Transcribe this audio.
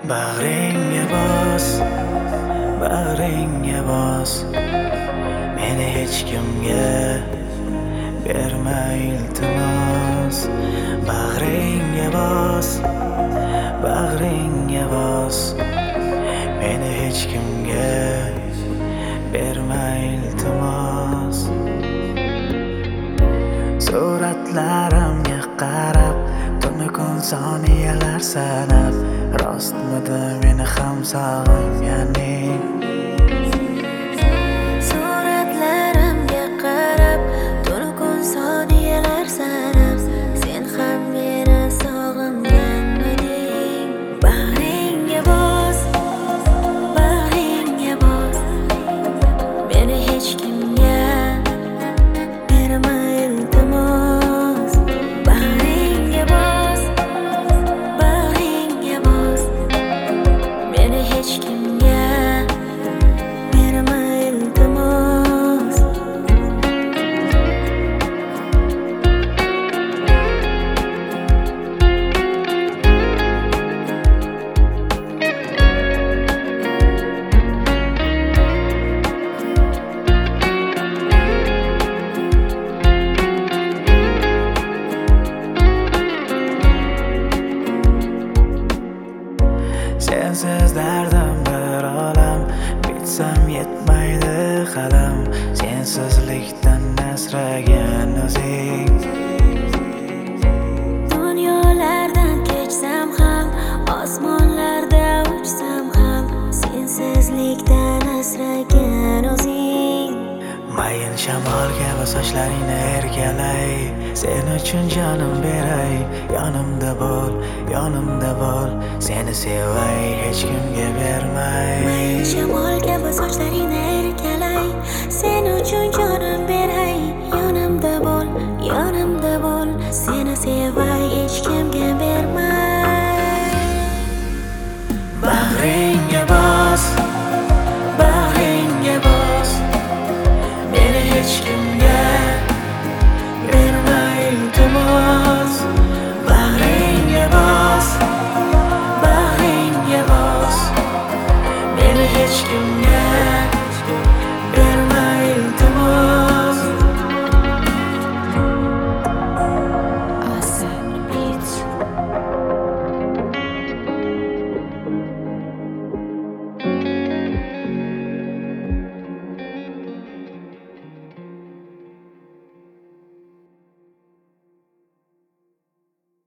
Bag'ringga bos, bag'ringga bos. Meni hech kimga berma iltimos. Bag'ringga bos, bag'ringga bos. Meni hech kimga berma iltimos. Suratlarimga qarab, tunu kun soniyalar sanab, rostmidi meni ham sog'inganing? Suratlarimga qarab, tunu kun soniyalar sanab, sen ham meni sog'inganmiding? Bag'ringga bos, bag'ringga bos. Meni hech kimga berma iltimos. Bag'ringga bos, bag'ringga bos. Meni hech kimga berma iltimos. Sensiz dardim bir olam, bitsam yetmaydi qalam. Sensizlikdan asragan o'zing. Dunyolardan kechsam ham, osmonlarda uchsam ham, sensizlikdan asragan o'zing. Mayin shamol kabi sochlaringni erkalay, sen uchun jonim beray. Yonimda bo'l, yonimda bo'l, seni sevay, hech kimga bermay. Mayin shamol kabi sochlaringni